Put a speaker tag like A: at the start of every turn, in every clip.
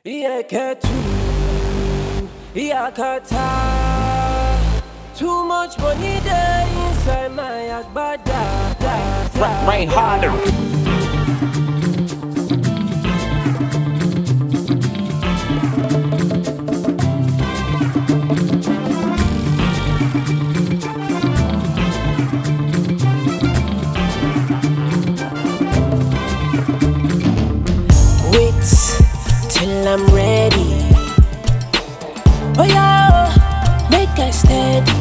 A: Ieketu, Iakata. Too much money there inside my agbada.
B: Rain harder.
A: Wait till I'm ready. Oh yeah, make I steady.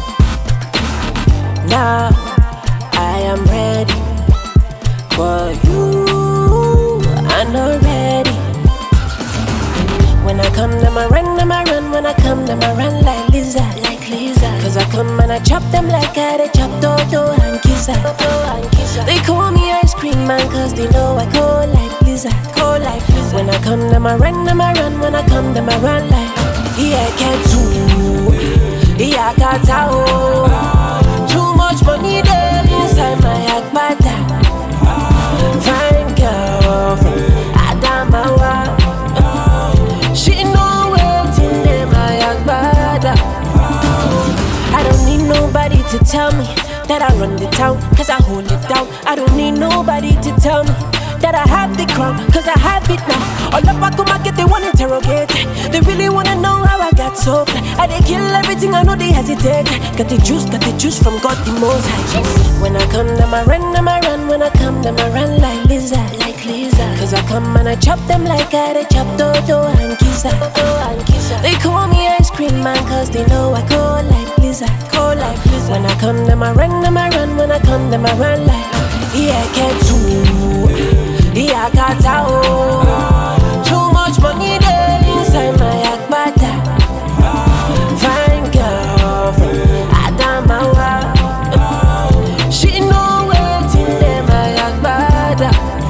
A: Now I am ready, but you are not ready. When I come, them I run, them I run. When I come, them I run like lizard, like lizard. Cause I come and I chop them like I they chop Toto and Gizzard. They call me ice cream man cause they know I go like lizard, go like lizard. When I come, them I run, them I run. When I come, them I run like Ieketu, Iakata. Too much money there inside my agbada. Fine girl from Adamawa. She know waiting in my agbada. I don't need nobody to tell me that I run the town, cause I hold it down. I don't need nobody to tell me that I have the crown, cause I have it now. All up I come, I get they want interrogate. They really wanna know how I got so fly. I they kill everything, I know they hesitate. Got the juice from God the most high. When I come, them I run, them I run. When I come, them I run like lizard, like lizard. Cause I come and I chop them like I they chop Toto and Gizzard. They call me ice cream man cause they know I go like lizard, go like lizard. When I come, them I run, them I run. When I come, them I run like Ieketu, Iakata. Too much money there inside my agbada. Fine girl from Adamawa. She know waiting there my agbada.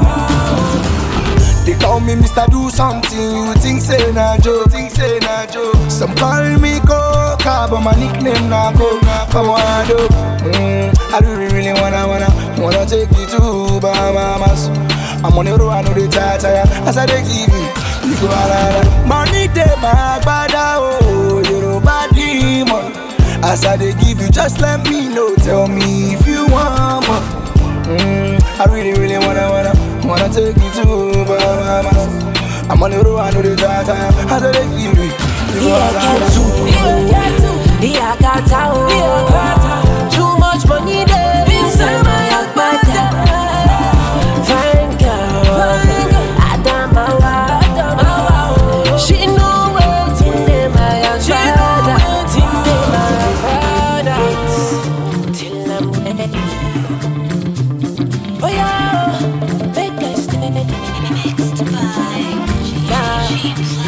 C: They call me Mr. Do Something, you think say na joke, Some call me Coca, but my nickname na Coke. Come on, do. I really wanna take you to Bahamas. I'm on the road, I know they tire. As I they give you go ala. Money dey my bada, oh, you know bad demon. As I they give you, just let me know. Tell me if you want more. I really wanna take you to Bahamas. I'm on the road, I know they tire. As I they give you go ala.
A: Iakata. Too much money there inside my agbada. Fine girl from Adamawa. She know waiting there my agbada. Wait till I'm ready. Oh yeah, make us steady.
D: Mixed by GG.